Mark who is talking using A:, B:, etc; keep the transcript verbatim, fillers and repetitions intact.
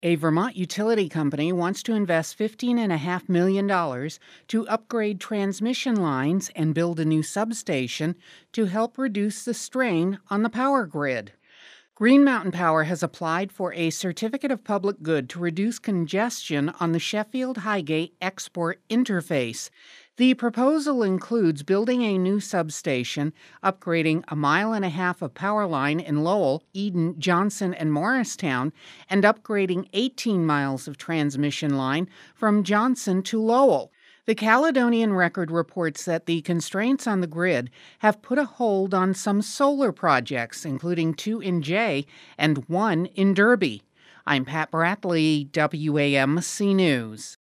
A: A Vermont utility company wants to invest fifteen point five million dollars to upgrade transmission lines and build a new substation to help reduce the strain on the power grid. Green Mountain Power has applied for a certificate of public good to reduce congestion on the Sheffield-Highgate export interface. The proposal includes building a new substation, upgrading a mile and a half of power line in Lowell, Eden, Johnson, and Morristown, and upgrading eighteen miles of transmission line from Johnson to Lowell. The Caledonian Record reports that the constraints on the grid have put a hold on some solar projects, including two in Jay and one in Derby. I'm Pat Bradley, W A M C News.